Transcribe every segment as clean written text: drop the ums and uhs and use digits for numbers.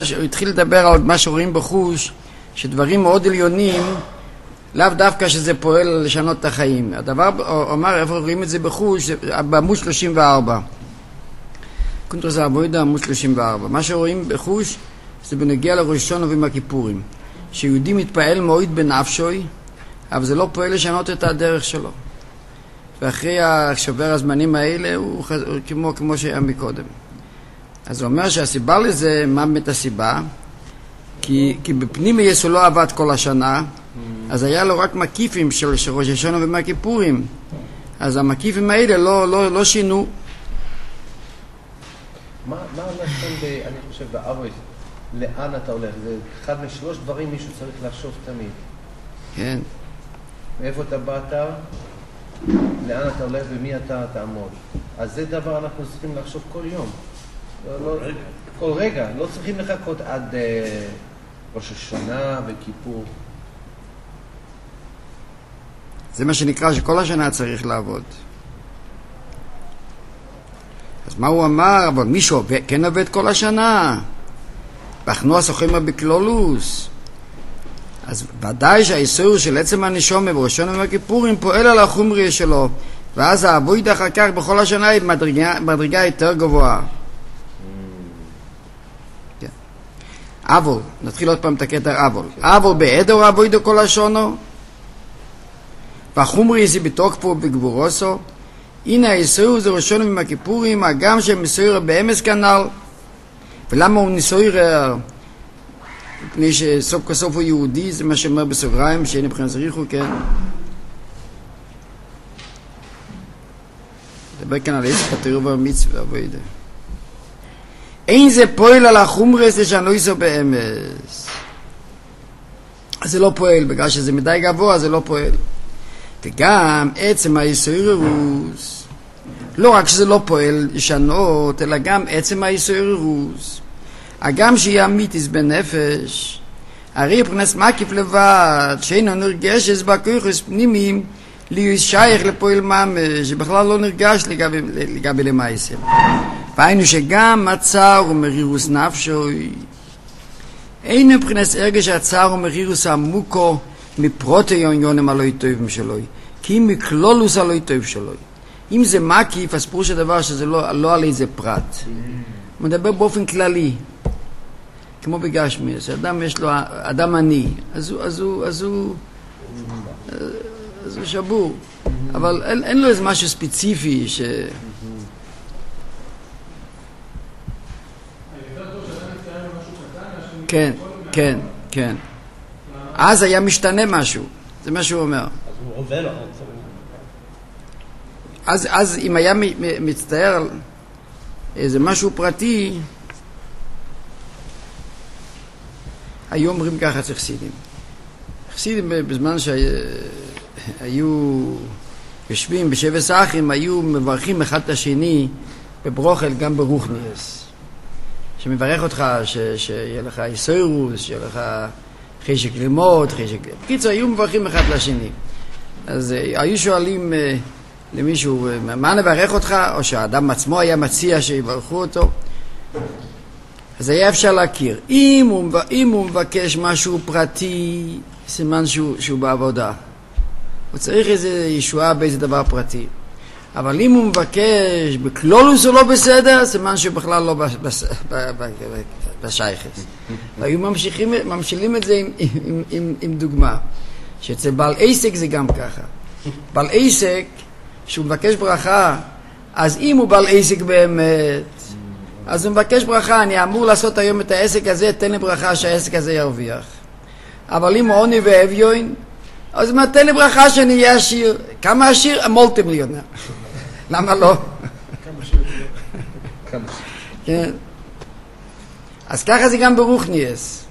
הוא התחיל לדבר על מה שרואים בחוש, שדברים מאוד עליונים, לאו דווקא שזה פועל לשנות את החיים. הדבר, הוא אמר, איפה רואים את זה בחוש, בעמוד 34. קונטרס העבודה, עמוד 34. מה שרואים בחוש, זה בנגיע לראש השנה ויום הכיפורים. שיהודי מתפעל מאוד בנפשוי, אבל זה לא פועל לשנות את הדרך שלו. ואחרי השובר הזמנים האלה, הוא כמו שהיה מקודם. אז הוא אומר שהסיבה לזה, מה באמת הסיבה? כי בפנים יסו לא עבד כל השנה, אז היה לו רק מקיפים של ראש השנה ויום הכיפורים. אז המקיפים האלה לא שינו. מה הלשון, אני חושב, באבויס, לאן אתה הולך? זה אחד משלוש דברים מישהו צריך לחשוב תמיד. כן. מאיפה אתה באת, לאן אתה הולך ומי אתה תעמוד. אז זה דבר אנחנו צריכים לחשוב כל יום. כל רגע. לא צריכים לחכות עד ראש השנה וכיפור. זה מה שנקרא שכל השנה צריך לעבוד. אז מה הוא אמר? אבל מישהו כן עובד כל השנה. בחנו הסוחים בקלולוס. אז ודאי שהאיסור של עצם הנשום בראשון ויום הכיפורים פועל על החומרי שלו, ואז העבוד אחר כך בכל השנה היא מדרגה יותר גבוהה. כן. אבל, נתחיל עוד פעם את הקטע אבל בעדר העבוד כל השונו, והחומרי זה בתוקפו בגבורוסו, הנה האיסור זה ראשון ויום הכיפורים, הגם שהם איסור באמס כנ"ל. ולמה הוא ניסויר? מפני שסוף כסוף הוא יהודי, זה מה שאומר בסוגריים, שאין מבחינת זריחו, כן? דבר כאן על איזה פתרו במצווה, עבודה. אין זה פועל על החומרס לשנו איסו באמס. אז זה לא פועל, בגלל שזה מדי גבוה, זה לא פועל. וגם עצם האיסוירוס, לא רק שזה לא פועל לשנות, אלא גם עצם האיסוירוס. הגם שיהיה אמיתיס בנפש, הרי פרנס מקיף לבד, שאינו נרגש אז בכוחס פנימיים, להיות שייך לפועל ממש, שבכלל לא נרגש לגבי למעשה. והיינו שגם הצער ומרירוס נפשוי, אין מבחינס הרגש הצער ומרירוס עמוקו מפרוטיון יונם הלוי טובים שלו, כי אם מכלולוס הלוי טוב שלו. אם זה מקיף, אז פירוש הדבר שזה לא על איזה פרט. הוא מדבר באופן כללי. כמו בגשמי, שאדם יש לו, אדם עני, אז הוא שבור. אבל אין לו איזה משהו ספציפי ש... כן, כן, כן. אז היה משתנה משהו, זה מה שהוא אומר. אז אם היה מצטער על איזה משהו פרטי, היו אומרים ככה אצל חסידים. חסידים בזמן שהיו יושבים בשבס האחים, היו מברכים אחד את השני בברוכל, גם ברוחניאס. שמברך אותך, שיהיה לך איסוירוס, שיהיה לך חשק ללמוד, בקיצור, היו מברכים אחד לשני. אז היו שואלים למישהו, מה נברך אותך? או שהאדם עצמו היה מציע שיברכו אותו. אז היה אפשר להכיר. אם הוא מבקש משהו פרטי, סימן שהוא בעבודה. הוא צריך איזו ישועה באיזה דבר פרטי. אבל אם הוא מבקש בכלולוס הוא לא בסדר, סימן שהוא בכלל לא בשייכס. והיו ממשילים את זה עם דוגמה. שאצל בעל עסק זה גם ככה. בעל עסק, שהוא מבקש ברכה, אז אם הוא בעל עסק באמת, אז הוא מבקש ברכה, אני אמור לעשות היום את העסק הזה, תן לי ברכה שהעסק הזה ירוויח. אבל אם הוא עוני ואביון, אז הוא תן לי ברכה שאני אהיה עשיר. כמה עשיר? מולטי מיליונר. למה לא? כן. אז ככה זה גם ברוחניאס.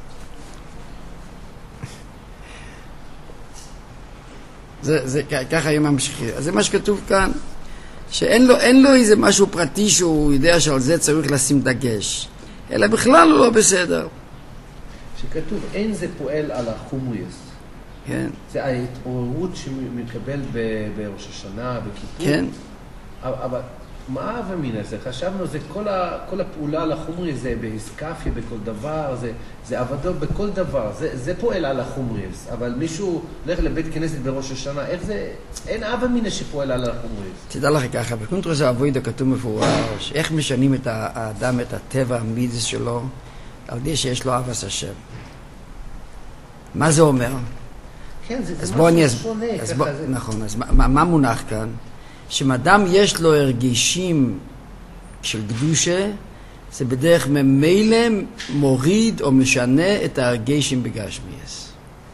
ככה היום ממשיכים. אז זה מה שכתוב כאן. שאין לו איזה משהו פרטי שהוא יודע שעל זה צריך לשים דגש, אלא בכלל הוא לא בסדר. שכתוב אין זה פועל על החומריוס. כן. זה ההתעוררות שמקבל בראש השנה, בכיפור. כן. אבל מה אב אמינא זה? חשבנו, זה כל הפעולה לחומרי זה באסקאפיה, בכל דבר, זה עבדו בכל דבר, זה פועל על החומרי, אבל מישהו הולך לבית כנסת בראש השנה, איך זה, אין אב אמינא שפועל על החומרי. תדע לך ככה, בקונטרס האבוידא כתוב מפורש, איך משנים את האדם, את הטבע המידס שלו, על ידי שיש לו אהבת השם. מה זה אומר? כן, זה משהו שונה. נכון, אז מה מונח כאן? שאדם יש לו הרגישים של קדושה, זה בדרך ממילא מוריד או משנה את ההרגישים בגשמיאס.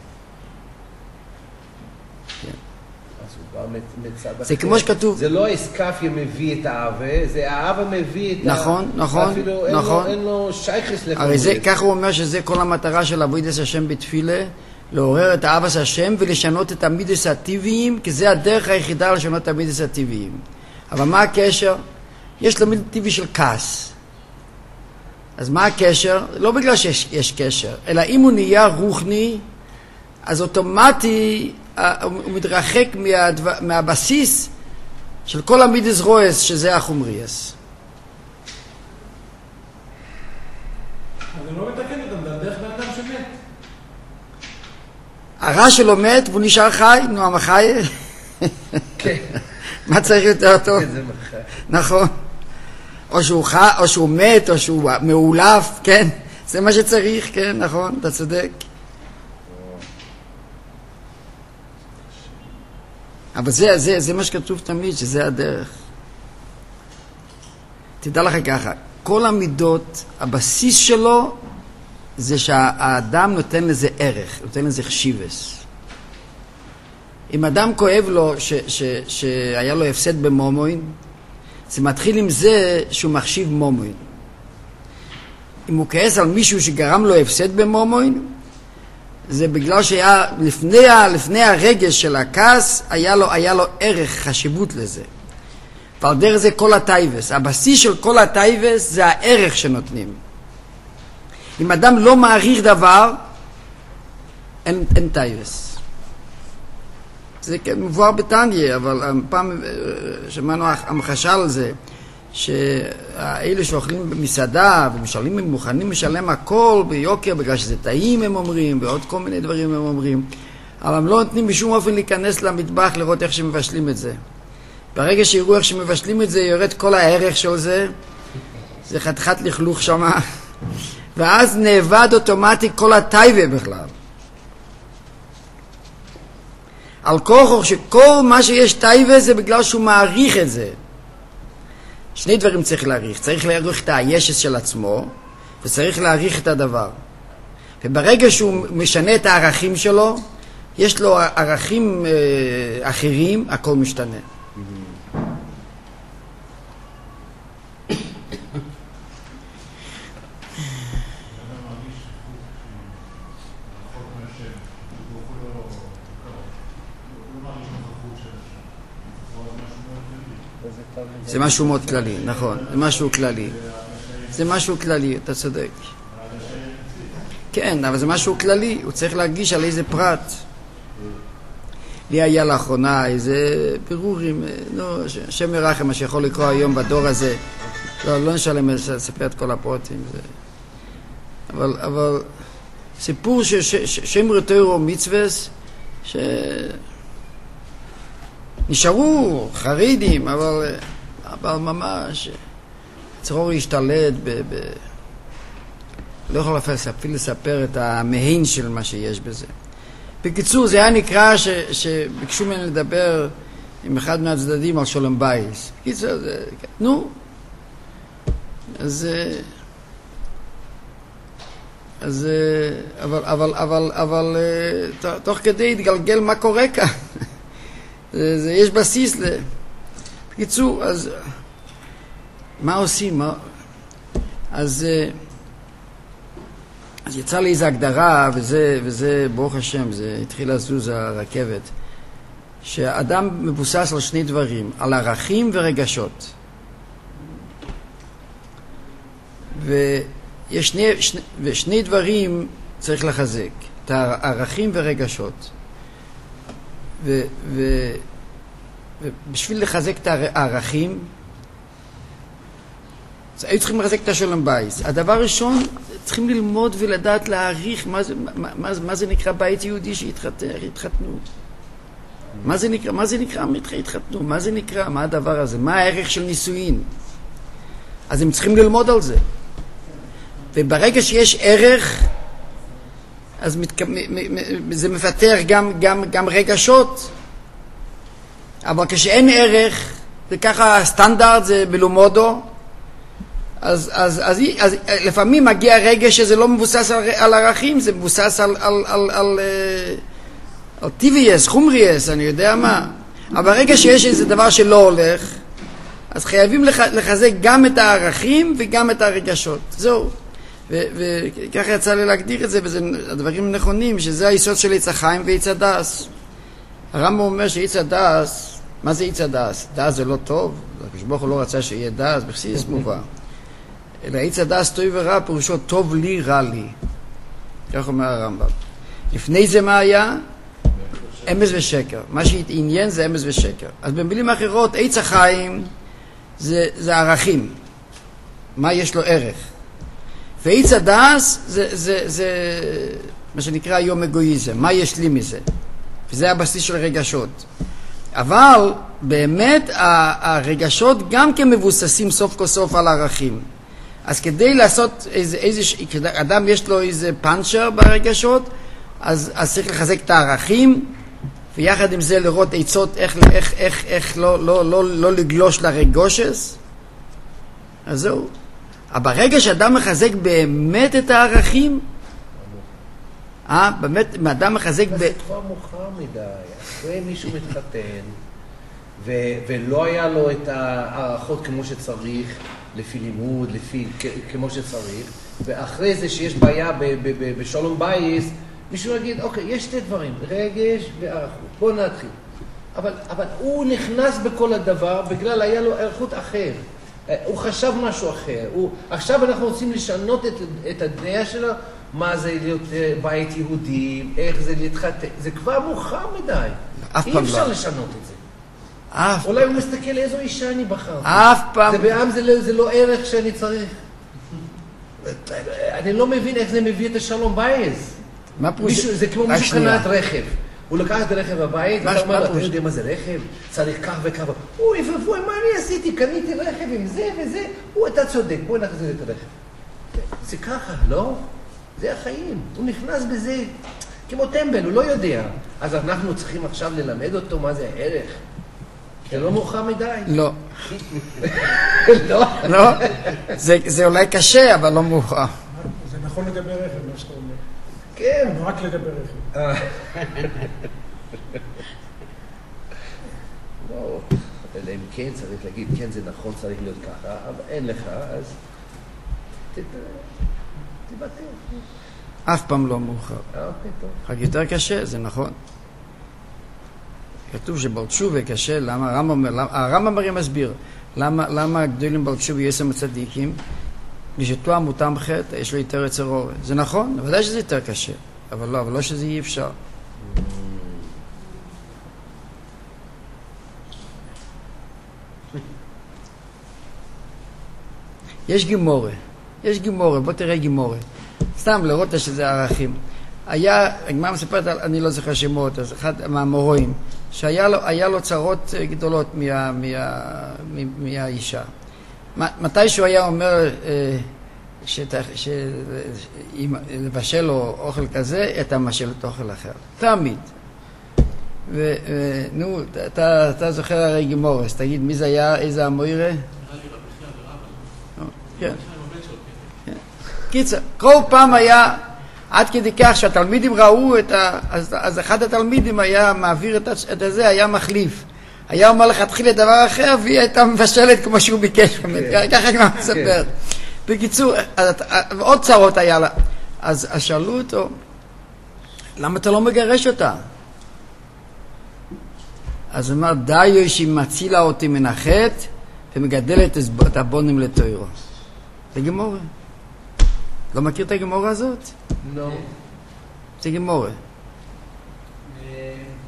זה כמו שכתוב. זה לא אסקאפיה מביא את האהבה, זה האהבה מביא את נכון, נכון, נכון. אין לו שייכס לחומרי. הרי זה, ככה הוא אומר שזה כל המטרה של עבודת השם בתפילה, לעורר את אהבת השם ולשנות את המידות הטבעיים, כי זה הדרך היחידה לשנות את המידות הטבעיים. אבל מה הקשר? יש לו מידות טבעי של כעס. אז מה הקשר? לא בגלל שיש קשר, אלא אם הוא נהיה רוחני, אז אוטומטי הוא מתרחק מהבסיס של כל המידות רועס, שזה החומריאס. אז הוא לא מתקן אותם, זה הדרך באדם שמת. הרע שלו מת והוא נשאר חי, נו, המחי. מה צריך יותר טוב? נכון. או שהוא מת, או שהוא מעולף, כן? זה מה שצריך, כן, נכון, אתה צודק. אבל זה מה שכתוב תמיד, שזה הדרך. תדע לך ככה, כל המידות, הבסיס שלו, זה שהאדם נותן לזה ערך, נותן לזה חשיבס. אם אדם כואב לו שהיה לו הפסד במומוין, זה מתחיל עם זה שהוא מחשיב מומוין. אם הוא כעס על מישהו שגרם לו הפסד במומוין, זה בגלל שהיה לפני הרגש של הכעס, היה לו ערך, חשיבות לזה. ועל דרך זה כל הטייבס. הבסיס של כל הטייבס זה הערך שנותנים. אם אדם לא מעריך דבר, אין טייבס. זה מבואר בתניא, אבל פעם שמענו המחשה על זה, שהאלה שאוכלים במסעדה ומשלמים, מוכנים לשלם הכל ביוקר, בגלל שזה טעים הם אומרים, ועוד כל מיני דברים הם אומרים, אבל הם לא נותנים בשום אופן להיכנס למטבח לראות איך שמבשלים את זה. ברגע שיראו איך שמבשלים את זה, יורד כל הערך של זה, זה חתיכת לכלוך שמה, ואז נאבד אוטומטי כל הטייבה בכלל. על כוחו שכל מה שיש טייבה זה בגלל שהוא מעריך את זה. שני דברים צריך להעריך. צריך להעריך את הישס של עצמו, וצריך להעריך את הדבר. וברגע שהוא משנה את הערכים שלו, יש לו ערכים אחרים, הכל משתנה. זה משהו מאוד כללי, נכון, זה משהו כללי. זה משהו כללי, אתה צודק. כן, אבל זה משהו כללי, הוא צריך להרגיש על איזה פרט. לי היה לאחרונה איזה בירורים, שם מרחם, מה שיכול לקרוא היום בדור הזה. לא נשלם לספר את כל הפרוטים. אבל סיפור שם רטוירו מצווס, נשארו חרידים, אבל ממש צרור להשתלט לא יכול אפילו לספר את המהין של מה שיש בזה. בקיצור, זה היה נקרא שביקשו ממני לדבר עם אחד מהצדדים על שולם בייס. בקיצור, נו, אבל תוך כדי התגלגל מה קורה כאן. יש בסיס בקיצור, אז מה עושים? אז יצא לי איזו הגדרה, וזה ברוך השם, זה התחיל לזוז הרכבת, שהאדם מבוסס על שני דברים, על ערכים ורגשות. ויש שני דברים צריך לחזק, את הערכים ורגשות. ובשביל לחזק את הערכים, היו צריכים לחזק את השלום בייס. הדבר הראשון, צריכים ללמוד ולדעת להעריך מה זה נקרא בית יהודי שהתחתנו. מה זה נקרא התחתנו? מה זה נקרא? מה הדבר הזה? מה הערך של נישואין? אז הם צריכים ללמוד על זה. וברגע שיש ערך, אז זה מפתח גם רגשות. אבל כשאין ערך, זה ככה סטנדרט, זה בלומודו, אז לפעמים מגיע רגע שזה לא מבוסס על ערכים, זה מבוסס על טיבייס, חומרייס, אני יודע מה. אבל ברגע שיש איזה דבר שלא הולך, אז חייבים לחזק גם את הערכים וגם את הרגשות. זהו. וככה יצא לי להגדיר את זה, וזה הדברים נכונים, שזה היסוד של עץ החיים ועץ הדס. הרמב"ם אומר שעץ הדס, מה זה עץ הדס? דס זה לא טוב, הקדוש ברוך הוא לא רצה שיהיה דס, בחסידות מובא. אלא עץ הדס טוב ורע, פירושו טוב לי, רע לי. כך אומר הרמב"ם. לפני זה מה היה? אמס ושקר. מה שהתעניין זה אמס ושקר. אז במילים אחרות, עץ החיים זה ערכים. מה יש לו ערך? ועץ הדס זה מה שנקרא היום אגואיזם. מה יש לי מזה? וזה הבסיס של רגשות. אבל באמת הרגשות גם כמבוססים סוף כל סוף על ערכים. אז כדי לעשות אדם יש לו איזה פאנצ'ר ברגשות, אז צריך לחזק את הערכים, ויחד עם זה לראות עצות איך לא לגלוש לרגושס. אז זהו. אבל ברגע שאדם מחזק באמת את הערכים, באמת, אדם מחזק זה כבר מאוחר מדי. אחרי מישהו מתחתן, ולא היה לו את הערכות כמו שצריך, לפי לימוד, כמו שצריך, ואחרי זה שיש בעיה בשלום בייס, מישהו יגיד, אוקיי, יש שתי דברים, רגש וערכות, בוא נתחיל. אבל הוא נכנס בכל הדבר, בגלל היה לו ערכות אחר. הוא חשב משהו אחר. עכשיו אנחנו רוצים לשנות את הדעה שלו, מה זה להיות בית יהודי, איך זה להתחתן. זה כבר מאוחר מדי. אי אפשר לשנות את זה. אולי הוא מסתכל איזו אישה אני בחר. אף פעם. זה בעם זה לא ערך שאני צריך. אני לא מבין איך זה מביא את השלום בייס. זה כמו מישהו קנה את רכב. הוא לקח את הרכב הבית, ואתה אומר, אתה יודע מה זה רכב? צריך כך וכך. אוי, מה אני עשיתי? קניתי רכב עם זה וזה. אתה צודק, בוא נחזיר את הרכב. זה ככה, לא? זה החיים. הוא נכנס בזה כמו טמבל, הוא לא יודע. אז אנחנו צריכים עכשיו ללמד אותו מה זה הערך. זה לא מאוחר מדי. לא. לא? לא. זה אולי קשה, אבל לא מאוחר. זה נכון לגבי רכב, מה שאתה אומר. כן. רק לגבי רכב. לא, אלא אם כן צריך להגיד, כן זה נכון, צריך להיות ככה, אבל אין לך, אז תבטא. אף פעם לא מאוחר. אוקיי, טוב. רק יותר קשה, זה נכון. כתוב שבעל תשובה קשה, למה הרמב"ם הרי מסביר, למה הגדולים בעל תשובה יסם הצדיקים, לשתוע מותם חטא, יש לו יותר יצר אורן. זה נכון, ודאי שזה יותר קשה, אבל לא שזה אי אפשר. יש גימורה, בוא תראה גימורה. סתם לראות שזה ערכים. הגמרא מספרת, אני לא זוכר שמות, אז אחד מהמורואים, שהיה לו צרות גדולות מהאישה. מתי שהוא היה אומר לבשל לו אוכל כזה, אתה משל את אוכל אחר. תמיד. נו, אתה זוכר הרי גימורס, תגיד, מי זה היה, איזה המוירה? כן. קיצר, כל פעם היה, עד כדי כך שהתלמידים ראו אז אחד התלמידים היה מעביר את זה, היה מחליף. היה אומר לך, תתחיל את דבר אחר, והיא הייתה מבשלת כמו שהוא ביקש. ככה גם מספר. בקיצור, עוד צרות היה לה. אז שאלו אותו, למה אתה לא מגרש אותה? אז הוא אמר, די שהיא מצילה אותי מן החטא, ומגדלת את הבונים לתוירו. זה גמורה. לא מכיר את הגמורה הזאת? לא. זה גמורה.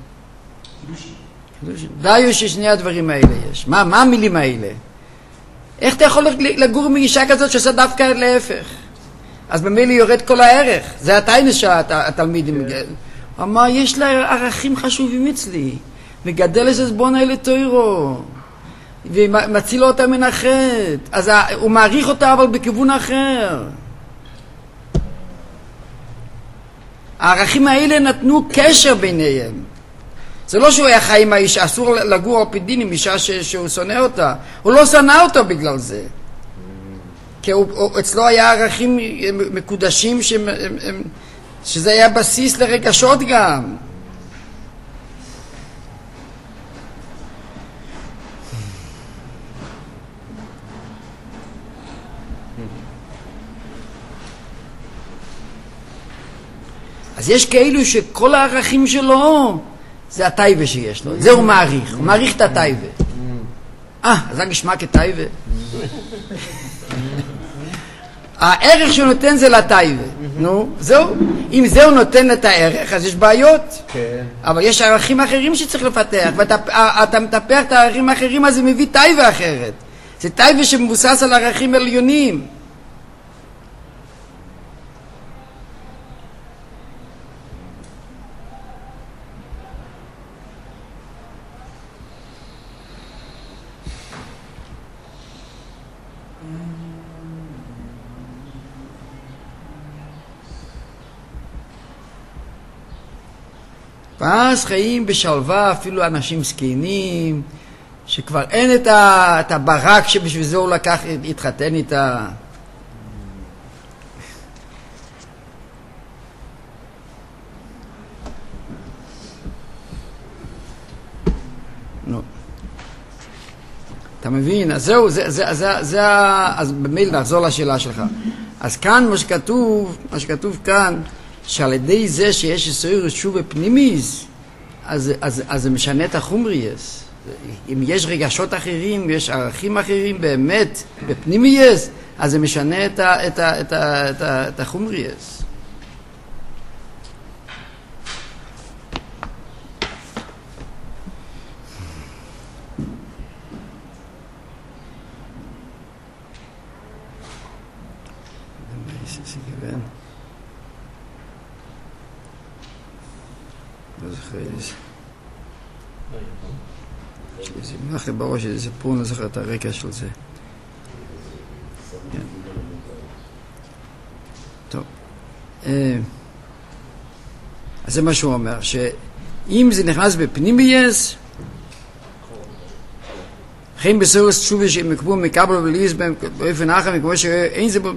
די ששני הדברים האלה יש. מה המילים האלה? איך אתה יכול לגור עם אישה כזאת שעושה דווקא להפך? אז במילא יורד כל הערך. זה הטיינס שהתלמידים... הוא אמר, יש לה ערכים חשובים אצלי. וגדל איזה בונה אלה תוירו. ומציל אותה מן החטא. אז הוא מעריך אותה אבל בכיוון אחר. הערכים האלה נתנו קשר ביניהם. זה לא שהוא היה חי עם האישה, אסור לגור על פי דין עם אישה שהוא שונא אותה. הוא לא שונא אותה בגלל זה. כי אצלו היה ערכים מקודשים שזה היה בסיס לרגשות גם. אז יש כאילו שכל הערכים שלו זה הטייבה שיש לו, זה הוא מעריך, הוא מעריך את הטייבה. אז זה נשמע כטייבה. הערך שהוא נותן זה לטייבה. נו, זהו. אם זהו נותן את הערך, אז יש בעיות. אבל יש ערכים אחרים שצריך לפתח, ואתה מטפח את הערכים האחרים, אז זה מביא טייבה אחרת. זה טייבה שמבוסס על ערכים עליונים. ואז חיים בשלווה אפילו אנשים זקנים, שכבר אין את הברק שבשביל זה הוא לקח, התחתן איתה. נו. אתה מבין? אז זהו, אז במיל נחזור לשאלה שלך. אז כאן מה שכתוב כאן, שעל ידי זה שיש יסויר תשובה פנימיס, אז זה משנה את החומריאס. אם יש רגשות אחרים, יש ערכים אחרים באמת בפנימיס, אז זה משנה את החומריאס. לא זוכר איזה שזה מונח לי בראש איזה סיפור, לא זוכר את הרקע של זה. טוב, אז זה מה שהוא אומר, שאם זה נכנס בפנימייס, חיים בסורס תשובה שהם יקבו מקבל וליס בהם באופן אחר, כמו שאין זה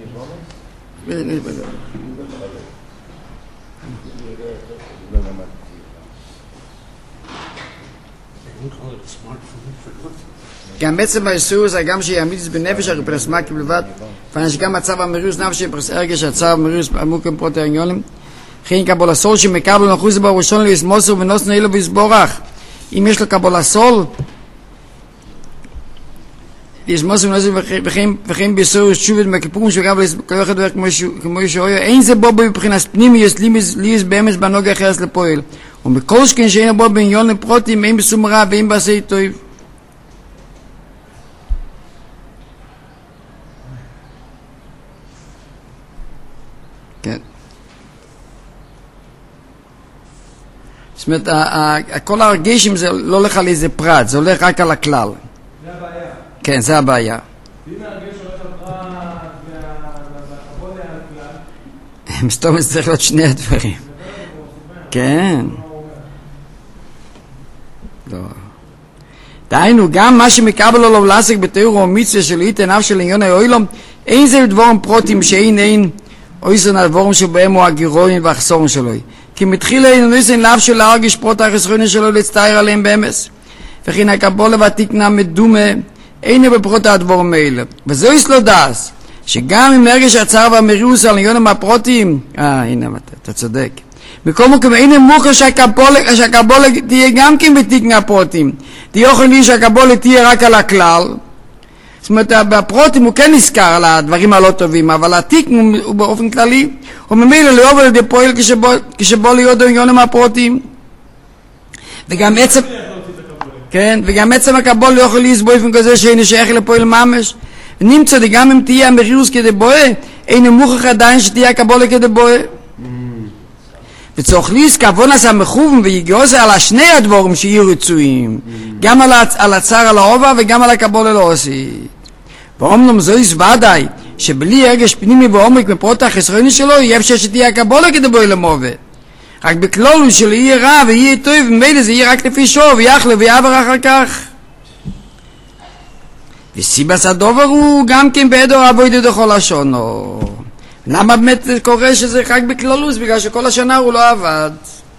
גם בעצם היסוס, גם שיעמיד בנפש הרי פרסמה כבלבד, פנה שגם מצב המריוס נפשי פרס הרגש, הצו המריוס עמוקים פרוטי העניונים, חיים קבול הסול שמקבל נחוס בראשון ליסמוסו ונוס נעילו ויסבורך. אם יש לו קבול הסול, ליסמוסו ונוס וכיים ביסוס תשובת מהכיפורים שגב כל אחד דרך כמו ישועיה, אין זה בו בבחינס פנימי ליס באמץ בנוגע אחרס לפועל. ומכל שכן שאין בו בעניון לפרוטים, אין בסום רע ואין בעשי טוב. כן. זאת אומרת, כל הרגשים זה לא הולך על איזה פרט, זה הולך רק על הכלל. זה הבעיה. כן, זה הבעיה. ואם הרגש הולך על פרט והחבוד על הכלל? מסתום, זה צריך להיות שני הדברים. כן. לא. דהיינו, גם מה שמקבל לו לעסק בתיאור או מצווה של איתן אף של עניון האוילום, אין זה דבורם פרוטים שאין אויסן הדבורם שבהם הוא הגירוין והחסורן שלו. כי מתחיל אינוניסן לאו של להרגיש פרוט החסרוני שלו להצטער עליהם באמס. וכן הקבולה והתקנה מדומה אינו בפרוט הדבורם האלה. וזו יסלו דס, שגם אם נרגש הצער והמריוס על עניון הפרוטים, הנה אתה צודק. מקום וכם אין מוכר שהקבולה תהיה גם כן בתקנה הפרוטים. תהיה אוכל לי שהקבולה תהיה רק על הכלל. זאת אומרת, בפרוטים הוא כן נזכר על הדברים הלא טובים, אבל התיקן הוא באופן כללי, הוא ממילא לא עובד לידי פועל כשבוא להיות עניון עם הפרוטים. וגם עצם... כן? וגם עצם הקבול לא יכול להסבוא באופן כזה שאין שייך לפועל ממש. נמצא גם אם תהיה המחירוס כדי בואה, אין מוכח עדיין שתהיה הקבולה כדי בואה. וצריך כבון עשה מכוון ויגיעוז על השני הדבורים שיהיו רצויים, גם על הצער על ההובה וגם על הקבולה לא עושית. ואומנם זויס ודאי שבלי הרגש פנימי ועומק מפרוט החסרוני שלו יהיה אפשר שתהיה הקבולה כדי בואה למובה. רק בכלול שלא יהיה רע ויהיה טוב, ומילא זה יהיה רק לפי שוב ויחלה ויעבר אחר כך. וסיבס הדובר הוא גם כן בעדו אבוידו דכל השונו. למה באמת קורה שזה רק בכללוס? בגלל שכל השנה הוא לא עבד.